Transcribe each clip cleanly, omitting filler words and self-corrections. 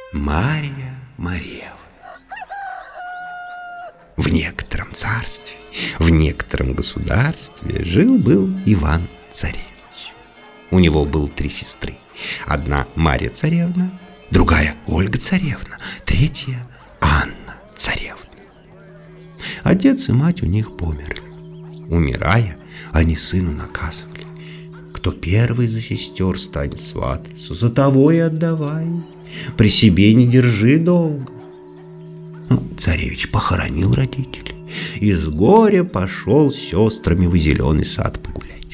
Марья Марьевна. В некотором царстве, в некотором государстве жил-был Иван-царевич. У него было 3 сестры. Одна Марья-царевна, другая Ольга-царевна, третья Анна-царевна. Отец и мать у них померли. Умирая, они сыну наказывали: кто первый за сестер станет свататься, за того и отдавай, при себе не держи долго. Царевич похоронил родителей и с горя пошел с сестрами в зеленый сад погулять.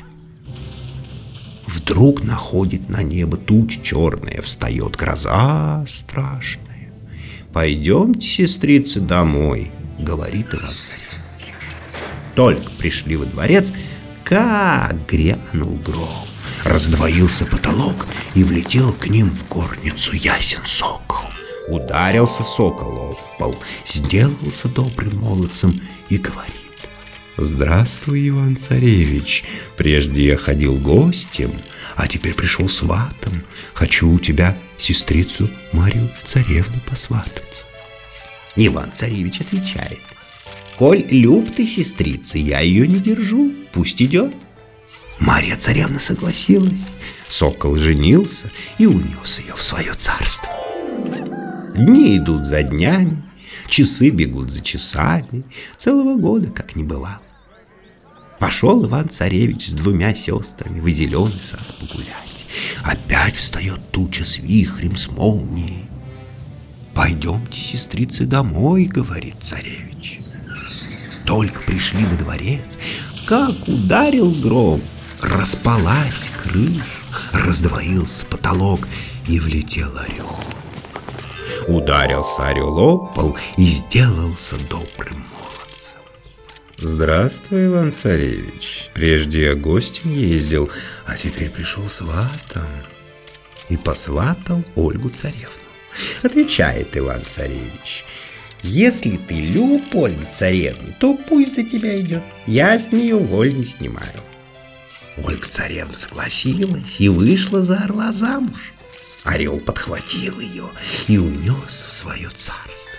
Вдруг находит на небо туча черная, встает гроза страшная. «Пойдемте, сестрицы, домой», — говорит Иван-царевич. Только пришли во дворец, как грянул гром, раздвоился потолок, и влетел к ним в горницу ясен сокол. Ударился сокол об пол, сделался добрым молодцем и говорит: «Здравствуй, Иван-царевич, прежде я ходил гостем, а теперь пришел сватом. Хочу у тебя сестрицу Марью-царевну посватать». Иван-царевич отвечает: «Коль люб ты, сестрица, я ее не держу, пусть идет». Марья-царевна согласилась, сокол женился и унес ее в свое царство. Дни идут за днями, часы бегут за часами, целого года как не бывало. Пошел Иван-царевич с 2 сестрами в зеленый сад погулять. Опять встает туча с вихрем, с молнией. «Пойдемте, сестрицы, домой», — говорит царевич. Только пришли во дворец, как ударил гром, распалась крыша, раздвоился потолок, и влетел орел. Ударился орел об пол и сделался добрым молодцем. «Здравствуй, Иван-царевич, прежде я гостем ездил, а теперь пришел сватом». И посватал Ольгу-царевну. Отвечает Иван-царевич: «Если ты люб Ольге-царевне, то пусть за тебя идет, я с нее воль не снимаю». Ольга-царевна согласилась и вышла за орла замуж. Орел подхватил ее и унес в свое царство.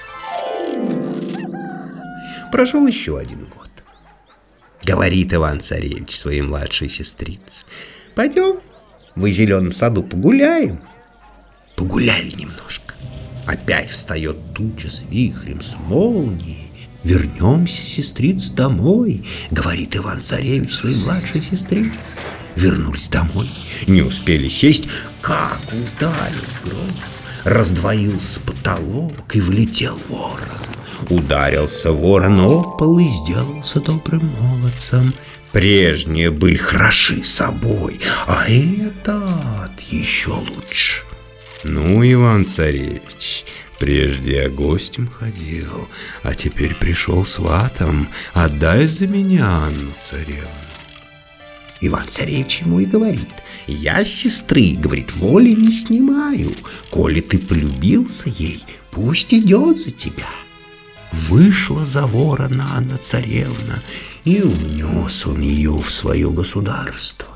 Прошел еще 1 год. Говорит Иван-царевич своей младшей сестрице: «Пойдем в зеленом саду погуляем». Погуляли немножко. Опять встает туча с вихрем, с молнией. «Вернемся, сестрица, домой», — говорит Иван-царевич своей младшей сестрице. Вернулись домой, не успели сесть, как ударил гром, раздвоился потолок, и влетел ворон. Ударился ворон об пол и сделался добрым молодцем. Прежние были хороши собой, а этот еще лучше. «Ну, Иван-царевич, прежде я гостем ходил, а теперь пришел сватом. Отдай за меня Анну-царевну». Иван-царевич ему и говорит: «Я с сестры, — говорит, — воли не снимаю. Коли ты полюбился ей, пусть идет за тебя». Вышла за ворона Анна-царевна, и унес он ее в свое государство.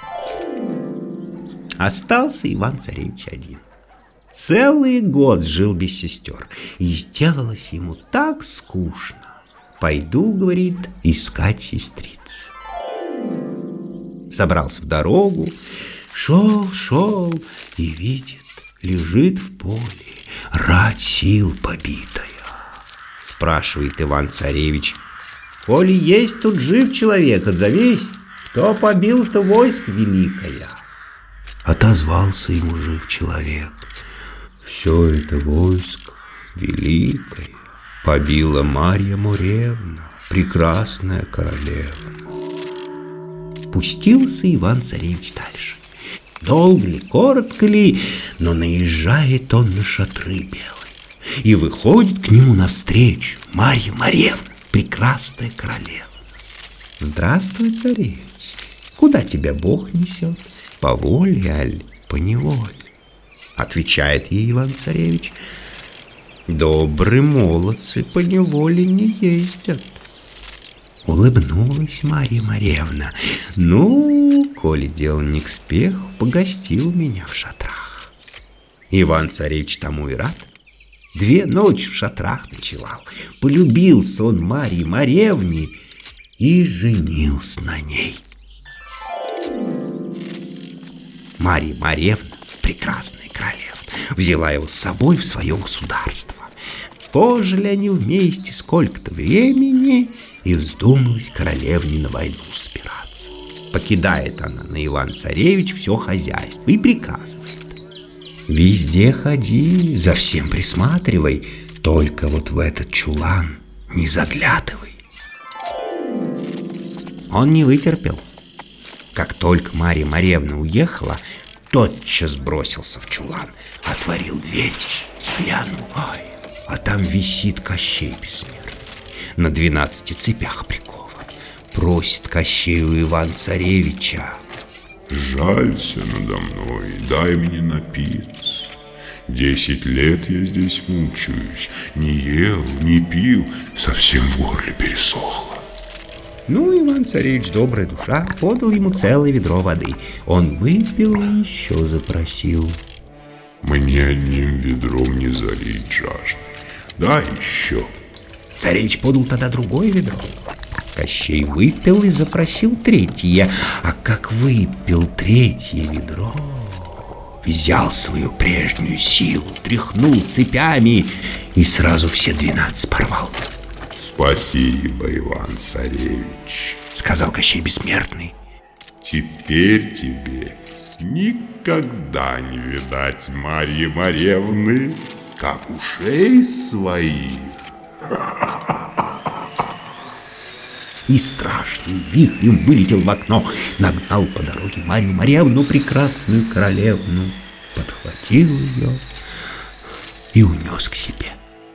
Остался Иван-царевич один. Целый год жил без сестер, и сделалось ему так скучно. «Пойду, — говорит, — искать сестрицу». Собрался в дорогу, шел и видит, лежит в поле рать сил побитая. Спрашивает Иван-царевич: «Коли есть тут жив человек, отзовись, кто побил-то войско великое». Отозвался ему жив человек: «Все это войско великое побила Марья Марьевна, прекрасная королева». Пустился Иван-царевич дальше. Долго ли, коротко ли, но наезжает он на шатры белые, и выходит к нему навстречу Марья Марьевна, прекрасная королева. «Здравствуй, царевич, куда тебя Бог несет, по воле аль по неволе?» Отвечает ей Иван-царевич: «Добрые молодцы по неволе не ездят». Улыбнулась Марья Марьевна: «Ну, коли дело не к спеху, погостил меня в шатрах». Иван-царевич тому и рад, 2 ночи в шатрах ночевал. Полюбился он Марье Маревне и женился на ней. Марья Маревна, прекрасная королева, взяла его с собой в свое государство. Пожили они вместе сколько-то времени, и вздумалась королевне на войну собираться. Покидает она на Иван-Царевич все хозяйство и приказывает: везде ходи, за всем присматривай, только вот в этот чулан не заглядывай. Он не вытерпел. Как только Марья Маревна уехала, тотчас бросился в чулан, отворил дверь, глянул, а там висит Кощей Бессмертный, на 12 цепях прикован. Просит Кощей у Ивана-Царевича: жалься надо мной, дай мне напиться. 10 лет я здесь мучаюсь, не ел, не пил, совсем в горле пересохло. Ну, Иван-Царевич, добрая душа, подал ему целое ведро воды. Он выпил и еще запросил: мне одним ведром не залить жажды, дай еще. Царевич подал тогда другое ведро. Кощей выпил и запросил 3-е. А как выпил 3-е ведро, взял свою прежнюю силу, тряхнул цепями и сразу все 12 порвал. Спасибо, Иван-Царевич, сказал Кощей Бессмертный. Теперь тебе никогда не видать Марьи Маревны, как ушей своих. И страшным вихрем вылетел в окно, нагнал по дороге Марью Маревну, прекрасную королевну, подхватил ее и унес к себе.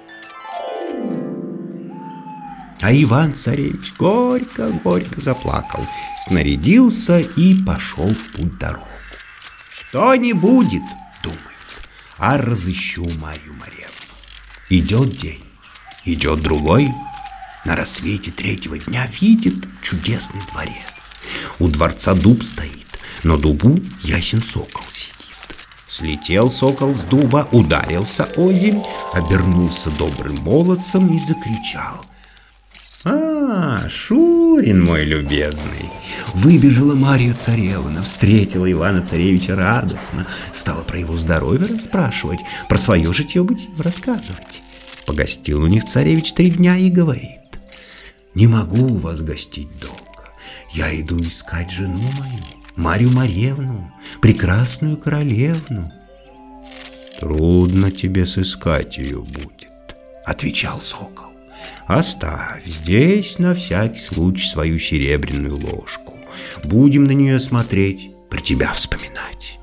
А Иван-Царевич горько-горько заплакал, снарядился и пошел в путь дорогу. Что не будет, думает, а разыщу Марью Маревну. Идет день, идет другой. На рассвете 3-го дня видит чудесный дворец. У дворца дуб стоит, на дубу ясен сокол сидит. Слетел сокол с дуба, ударился озимь, обернулся добрым молодцем и закричал: Шурин мой любезный! Выбежала Марья Царевна, встретила Ивана-Царевича радостно, стала про его здоровье расспрашивать, про свое житье-бытие рассказывать. Погостил у них царевич 3 дня и говорит: не могу у вас гостить долго, я иду искать жену мою, Марью Маревну, прекрасную королевну. Трудно тебе сыскать ее будет, отвечал сокол. Оставь здесь на всякий случай свою серебряную ложку. Будем на нее смотреть, про тебя вспоминать.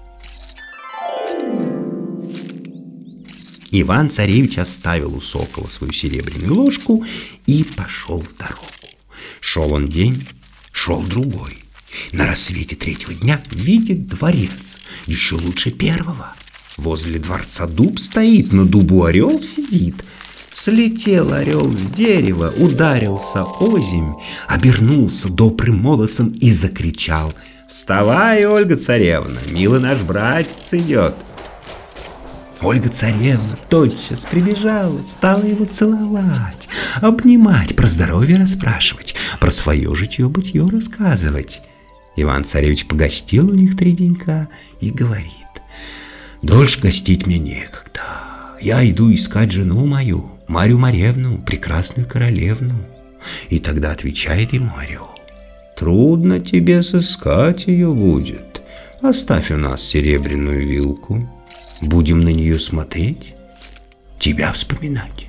Иван-Царевич оставил у сокола свою серебряную ложку и пошел в дорогу. Шел он день, шел другой. На рассвете 3-го дня видит дворец, еще лучше 1-го. Возле дворца дуб стоит, на дубу орел сидит. Слетел орел с дерева, ударился озимь, обернулся добрым молодцем и закричал: «Вставай, Ольга-царевна, милый наш братец идет!» Ольга-царевна тотчас прибежала, стала его целовать, обнимать, про здоровье расспрашивать, про свое житье-бытье рассказывать. Иван-Царевич погостил у них 3 денька и говорит: «Дольше гостить мне некогда. Я иду искать жену мою, Марью Маревну, прекрасную королевну». И тогда отвечает ему орел: «Трудно тебе сыскать ее будет. Оставь у нас серебряную вилку. Будем на нее смотреть, тебя вспоминать».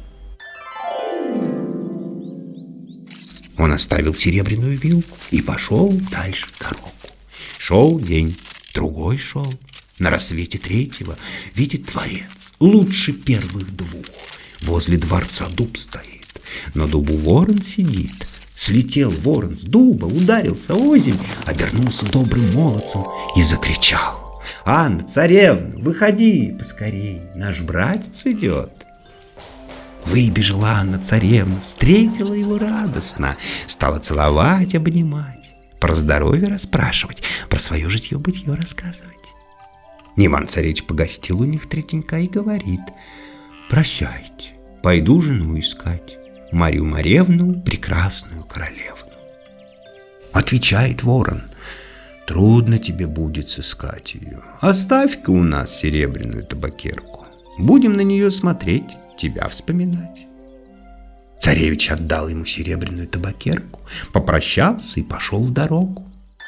Он оставил серебряную вилку и пошел дальше в дорогу. Шел день, другой шел. На рассвете 3-го видит дворец, лучше первых 2. Возле дворца дуб стоит, на дубу ворон сидит. Слетел ворон с дуба, ударился озимь, обернулся добрым молодцем и закричал: «Анна, царевна, выходи поскорей, наш братец идет». Выбежала Анна царевна, встретила его радостно, стала целовать, обнимать, про здоровье расспрашивать, про свое житье-бытье рассказывать. Иван-Царевич погостил у них 3 денька и говорит: Прощайте, пойду жену искать, Марью Маревну, прекрасную королевну. Отвечает ворон: трудно тебе будет сыскать ее. Оставь-ка у нас серебряную табакерку, будем на нее смотреть, тебя вспоминать. Царевич отдал ему серебряную табакерку, попрощался и пошел в дорогу.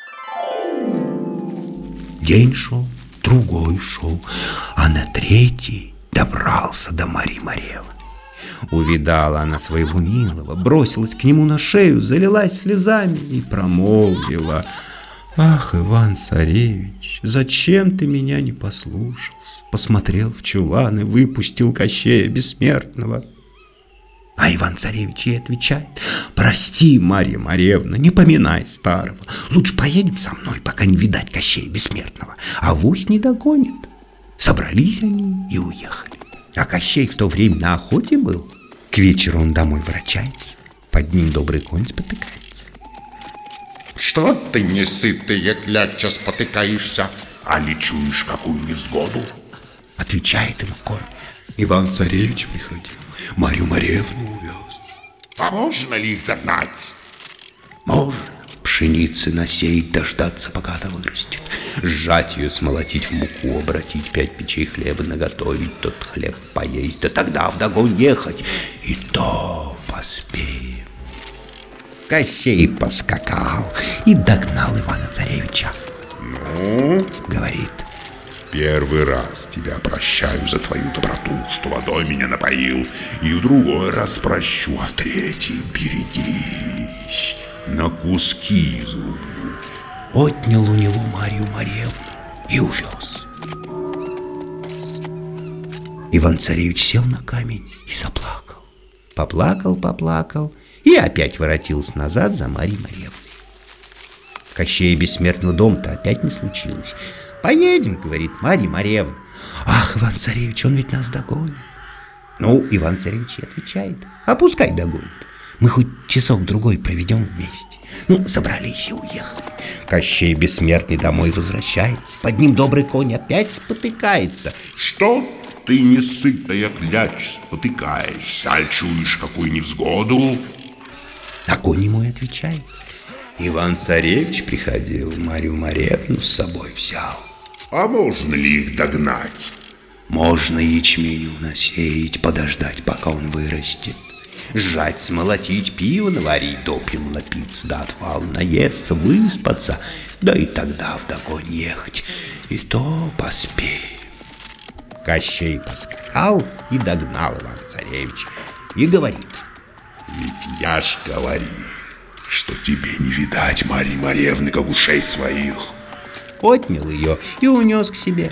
День шел, другой шел, а на третий добрался до Марьи Маревны. Увидала она своего милого, бросилась к нему на шею, залилась слезами и промолвила: «Ах, Иван-царевич, зачем ты меня не послушался? Посмотрел в чулан и выпустил Кощея Бессмертного». А Иван-царевич ей отвечает: «Прости, Марья Маревна, не поминай старого. Лучше поедем со мной, пока не видать Кощея Бессмертного, авось не догонит». Собрались они и уехали. А Кощей в то время на охоте был. К вечеру он домой ворочается, под ним добрый конь спотыкается. Что ты, несытая кляча, спотыкаешься, а ли чуешь какую невзгоду? Отвечает ему конь: Иван-царевич приходил, Марью Маревну увез. А можно ли их догнать? Можно. Пшеницы насеять, дождаться, пока она вырастет, сжать ее, смолотить в муку, обратить 5 печей хлеба, наготовить тот хлеб поесть, да тогда вдогон ехать, и то поспеем. Кощей поскакал и догнал Ивана-царевича. Ну, говорит: первый раз тебя прощаю за твою доброту, что водой меня напоил, и в другой раз прощу, а в третий берегись, на куски изрублю. Отнял у него Марью Маревну и увез. Иван-царевич сел на камень и заплакал. Поплакал и опять воротился назад за Марьей Маревной. Кощея Бессмертного дом-то опять не случилось. «Поедем, — говорит, — Марья Маревна». «Ах, Иван-царевич, он ведь нас догонит». Ну, Иван-царевич и отвечает: «А пускай догонит. Мы хоть часок-другой проведем вместе». Ну, собрались и уехали. Кощей Бессмертный домой возвращается, под ним добрый конь опять спотыкается. Что ты, несытая кляча, спотыкаешься, аль чуешь какую невзгоду? А конь ему и отвечает: Иван-царевич приходил, Марью Маревну с собой взял. А можно ли их догнать? Можно ячменю насеять, подождать, пока он вырастет, сжать, смолотить, пиво наварить, допьем напиться, до отвала наесться, выспаться, да и тогда вдогонь ехать, и то поспеем. Кощей поскакал и догнал Иван-царевич и говорит: ведь я ж говорил, что тебе не видать Марьи Маревны, как ушей своих. Отнял ее и унес к себе.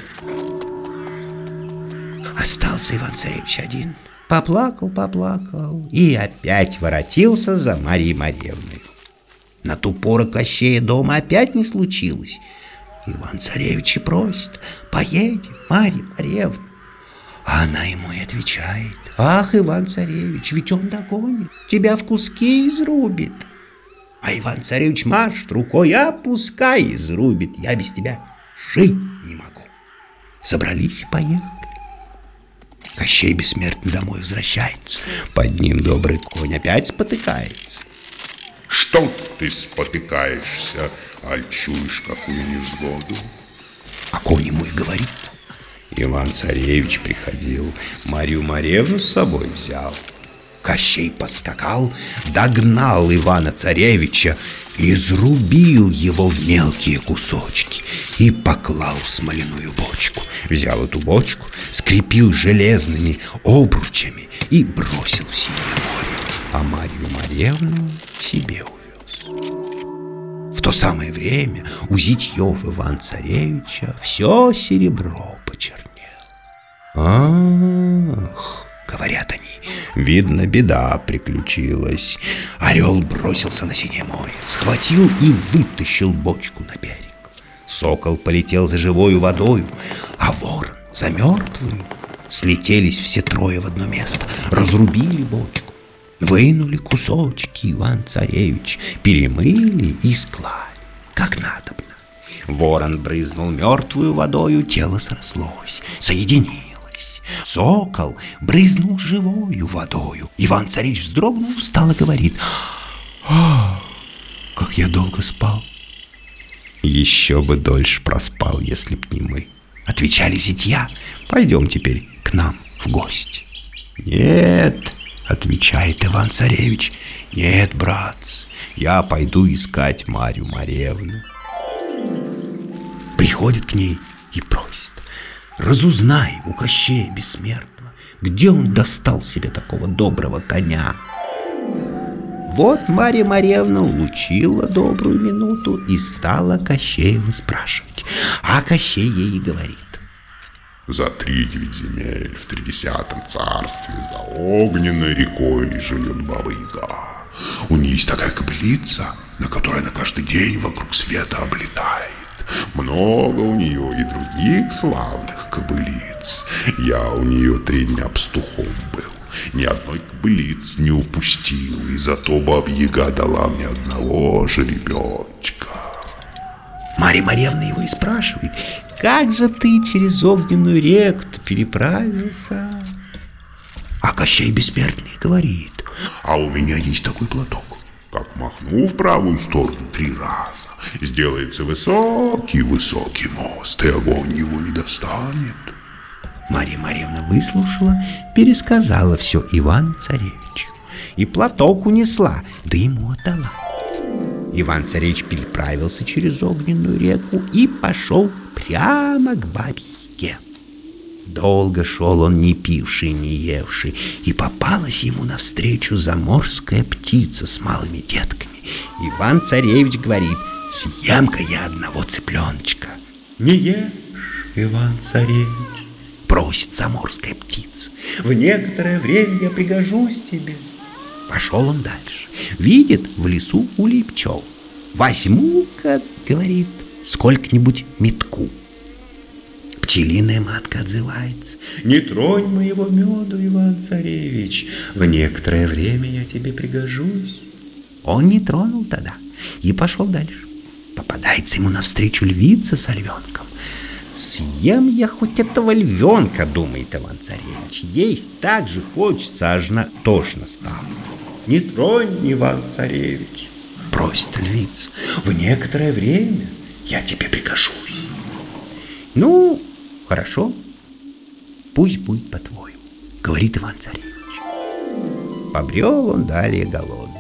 Остался Иван-царевич один. Поплакал и опять воротился за Марьей Маревной. На ту пору Кощея дома опять не случилось. Иван-царевич и просит: поедем, Марья Маревна. А она ему и отвечает: ах, Иван-царевич, ведь он догонит, тебя в куски изрубит. А Иван-царевич машет рукой: а пускай изрубит, я без тебя жить не могу. Собрались и поехали. Кощей Бессмертный домой возвращается, под ним добрый конь опять спотыкается. Что ты спотыкаешься, аль чуешь какую невзгоду? А конь ему и говорит: Иван-царевич приходил, Марью Маревну с собой взял. Кощей поскакал, догнал Ивана-царевича, изрубил его в мелкие кусочки и поклал в смоляную бочку. Взял эту бочку, скрепил железными обручами и бросил в синее море, а Марью Маревну себе увез. В то самое время у зятьев Ивана-царевича все серебро почернело. Ах, говорят они, видно, беда приключилась. Орел бросился на синее море, схватил и вытащил бочку на берег. Сокол полетел за живою водою, а ворон за мертвую. Слетелись все трое в одно место, разрубили бочку, вынули кусочки Иван-царевич, перемыли и склали, как надобно. Ворон брызнул мертвую водою, тело срослось, соединилось. Сокол брызнул живою водою. Иван-царевич вздрогнул, встал и говорит: как я долго спал. Еще бы дольше проспал, если б не мы, отвечали зятья. Пойдем теперь к нам в гости. Нет, отвечает Иван-царевич, нет, братцы, я пойду искать Марью Маревну. Приходит к ней и просит: разузнай у Кощея Бессмертного, где он достал себе такого доброго коня. Вот Марья Маревна улучила добрую минуту и стала Кощеева спрашивать. А Кощей ей говорит: за 3-9 земель в 30-м царстве за огненной рекой живет Баба-Яга. У нее есть такая кобылица, на которой она каждый день вокруг света облетает. Много у нее и других славных кобылиц. Я у нее 3 дня пастухом был. Ни одной кобылицы не упустил, и зато Баба-Яга дала мне одного жеребеночка. Марья Маревна его и спрашивает: как же ты через огненную реку-то переправился? А Кощей Бессмертный говорит: а у меня есть такой платок. Как махну в правую сторону 3 раза, сделается высокий-высокий мост, и огонь его не достанет. Марья Маревна выслушала, пересказала все Ивану-царевичу. И платок унесла, да ему отдала. Иван-царевич переправился через огненную реку и пошел прямо к Бабе-Яге. Долго шел он, не пивший, не евший, и попалась ему навстречу заморская птица с малыми детками. Иван-царевич говорит: съем-ка я одного цыпленочка. Не ешь, Иван-царевич, просит заморская птица, в некоторое время я пригожусь тебе. Пошел он дальше, видит в лесу улей пчел. Возьму-ка, говорит, сколько-нибудь метку. Пчелиная матка отзывается: не тронь моего меду, Иван-царевич, в некоторое время я тебе пригожусь. Он не тронул тогда и пошел дальше. Попадается ему навстречу львица с львенком. Съем я хоть этого львенка, думает Иван-царевич, есть так же хочется, аж тошно стало. Не тронь, Иван-царевич, просит львица, в некоторое время я тебе пригожусь. Ну, хорошо, пусть будет по-твоему, говорит Иван-царевич. Побрел он далее голодный.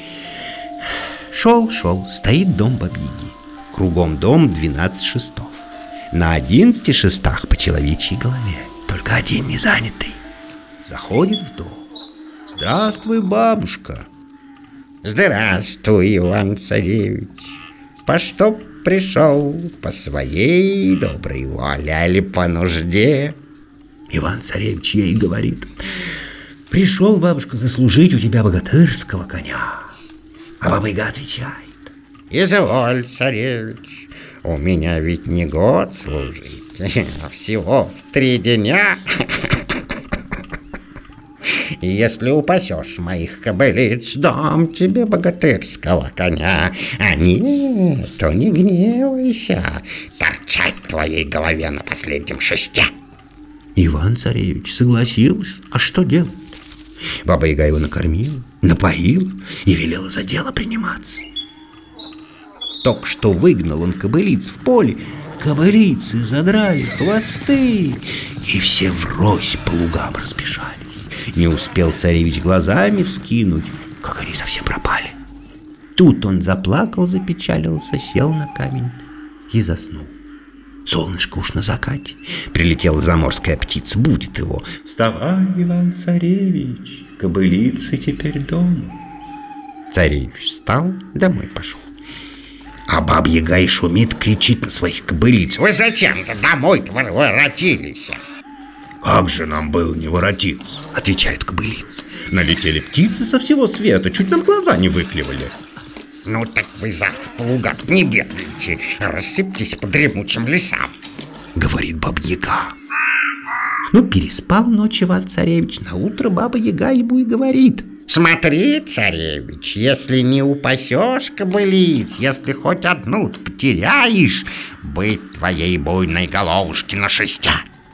Шел, стоит дом Бабы-Яги. Кругом дом 12 шестов. На 11 шестах по человечьей голове, только один не занятый. Заходит в дом. Здравствуй, бабушка. Здравствуй, Иван-царевич. По что пришел? По своей доброй воле или по нужде? Иван-царевич ей говорит: пришел, бабушка, заслужить у тебя богатырского коня. А Баба-Яга отвечает: изволь, царевич, у меня ведь не год служить, а всего 3 дня. И если упасешь моих кобылиц, дам тебе богатырского коня. А нет, то не гневайся, торчать в твоей голове на последнем шесте. Иван-царевич согласился, а что делать? Баба-Яга его накормила, напоила и велела за дело приниматься. Только что выгнал он кобылиц в поле, кобылицы задрали хвосты, и все врозь по лугам разбежались. Не успел царевич глазами вскинуть, как они совсем пропали. Тут он заплакал, запечалился, сел на камень и заснул. Солнышко уж на закате. Прилетела заморская птица, будет его. Вставай, Иван-царевич, кобылицы теперь дома. Царевич встал, домой пошел. А Баба-Яга и шумит, кричит на своих кобылиц: вы зачем-то домой-то воротились? Как же нам было не воротиться, отвечают кобылицы. Налетели птицы со всего света, чуть нам глаза не выклевали. Ну так вы завтра по лугам не бегайте, рассыпьтесь по дремучим лесам, говорит Баба-Яга. Ну, переспал ночь Иван-царевич, наутро Баба-Яга ему и говорит: смотри, царевич, если не упасешь кобылиц, если хоть одну потеряешь, быть твоей буйной головушки на шесте.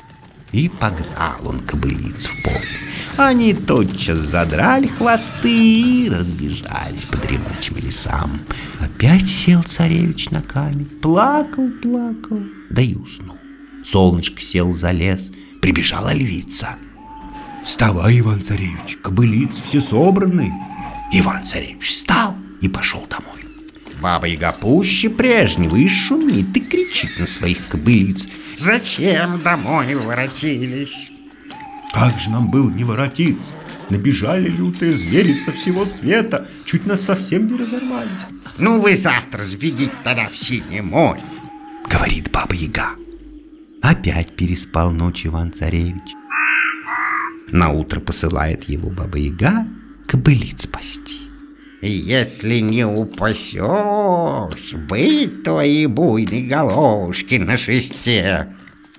И погнал он кобылиц в поле. Они тотчас задрали хвосты и разбежались по дремучим лесам. Опять сел царевич на камень, плакал, да и уснул. Солнышко сел за лес, прибежала львица. «Вставай, Иван-царевич, кобылицы все собраны». Иван-царевич встал и пошел домой. Баба-яга пуще прежнего и шумит и кричит на своих кобылиц: «Зачем домой воротились?» «Как же нам было не воротиться? Набежали лютые звери со всего света, чуть нас совсем не разорвали». «Ну вы завтра сбегите тогда в Синее море», — говорит Баба-яга. Опять переспал ночь Иван-царевич. Наутро посылает его Баба-яга кобылиц пасти. «Если не упасешь, быть твои буйные головушки на шесте».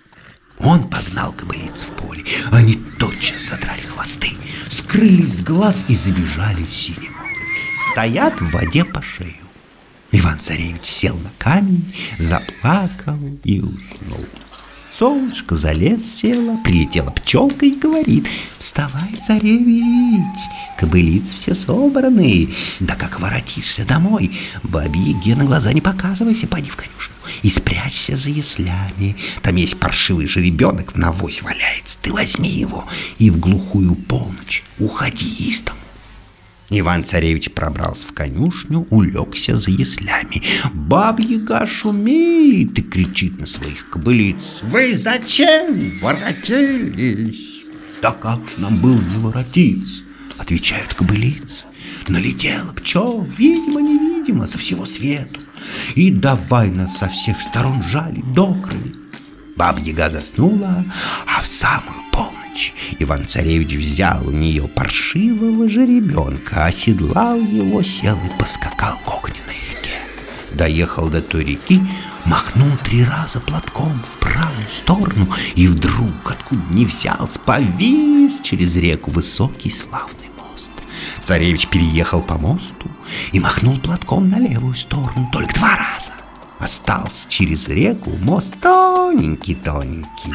Он погнал кобылиц в поле. Они тотчас задрали хвосты, скрылись с глаз и забежали в Синее море. Стоят в воде по шею. Иван-царевич сел на камень, заплакал и уснул. Солнышко за лес село, прилетела пчелка и говорит: «Вставай, царевич, кобылицы все собраны. Да как воротишься домой, бабе-яге на глаза не показывайся, поди в конюшню и спрячься за яслями. Там есть паршивый жеребенок в навозе валяется, ты возьми его и в глухую полночь уходи из дому». Иван-царевич пробрался в конюшню, улегся за яслями. Баба-яга шумит и кричит на своих кобылиц: «Вы зачем воротились?» «Да как ж нам было не воротиться?» — отвечают кобылицы. «Налетела пчел, видимо-невидимо, со всего свету, и давай нас со всех сторон жалить до крови». Баба-яга заснула, а в самую полночь Иван-царевич взял у нее паршивого жеребенка, оседлал его, сел и поскакал к огненной реке. Доехал до той реки, махнул 3 раза платком в правую сторону, и вдруг, откуда ни взялся, повис через реку высокий славный мост. Царевич переехал по мосту и махнул платком на левую сторону только 2 раза. Остался через реку мост тоненький-тоненький.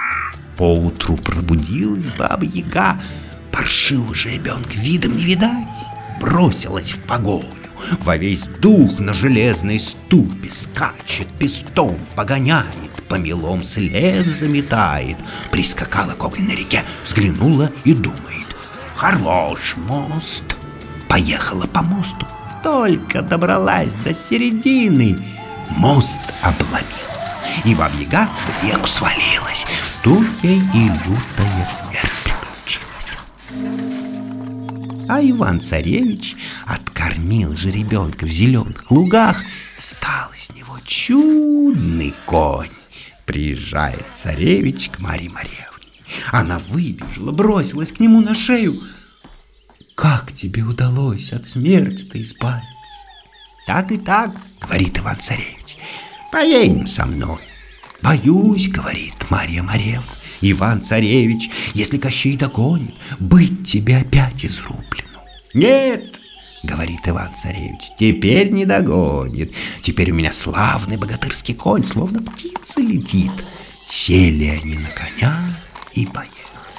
Поутру пробудилась Баба-яга, паршивого жеребенка видом не видать, бросилась в погоню, во весь дух на железной ступе скачет, пестом погоняет, по мелом след заметает. Прискакала к огненной реке, взглянула и думает: «Хорош мост». Поехала по мосту, только добралась до середины, мост обломился, и Баба-яга в реку свалилась. Тут ей и лютая смерть приключилась. А Иван-царевич откормил жеребенка в зеленых лугах, стал из него чудный конь. Приезжает царевич к Марье-Моревне. Она выбежала, бросилась к нему на шею. «Как тебе удалось от смерти-то избавиться?» «Так и так», — говорит Иван-царевич, — «поедем со мной». «Боюсь», — говорит Марья-Моревна, — «Иван-царевич, если Кощей догонит, быть тебе опять изрублено». «Нет», — говорит Иван-царевич, — «теперь не догонит. Теперь у меня славный богатырский конь, словно птица летит». Сели они на коня и поехали.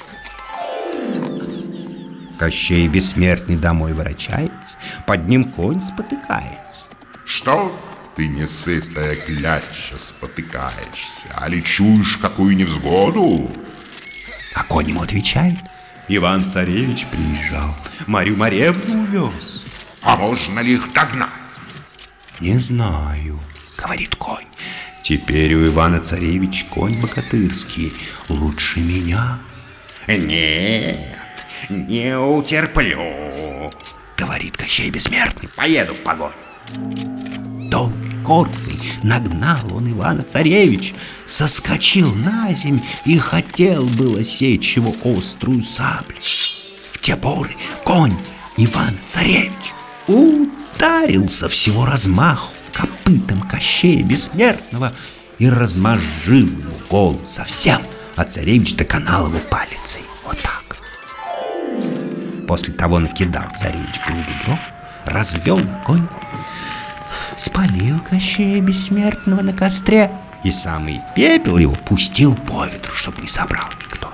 Кощей бессмертный домой ворочается, под ним конь спотыкается. «Что ты, несытая кляча, спотыкаешься, а ли чуешь какую невзгоду?» А конь ему отвечает: «Иван-царевич приезжал, Марью-Моревну увез». «А можно ли их догнать?» «Не знаю», — говорит конь. «Теперь у Ивана-царевич конь богатырский, лучше меня». «Нет, не утерплю», — говорит Кощей бессмертный, — «поеду в погоню». Долгой коркой нагнал он Ивана-царевич, соскочил на земь и хотел было сечь его острую саблю. В те поры конь Ивана-царевич ударился всего размаху копытом Кощея бессмертного и размозжил ему голову совсем, а царевич доконал его палицей. Вот так. После того накидал царевич груду дров, развел огонь, спалил Кощея бессмертного на костре и самый пепел его пустил по ветру, чтоб не собрал никто.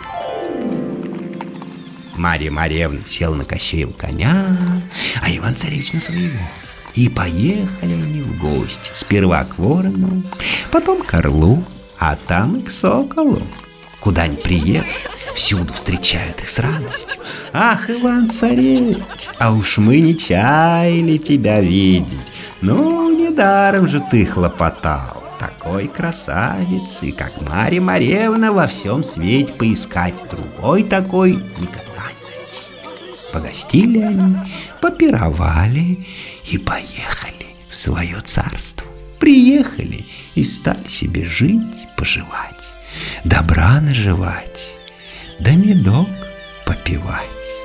Марья Марьевна села на Кощеева коня, а Иван-царевич на своего. И поехали они в гости. Сперва к ворону, потом к орлу, а там и к соколу. Куда ни приедут, всюду встречают их с радостью. Ах, Иван-царевич, а уж мы не чаяли тебя видеть. Ну, недаром же ты хлопотал. Такой красавицы, как Марья Марьевна, во всем свете поискать. Другой такой никогда не найти. Погостили они, попировали и поехали в свое царство. Приехали и стали себе жить, поживать, добра наживать, да медок попивать.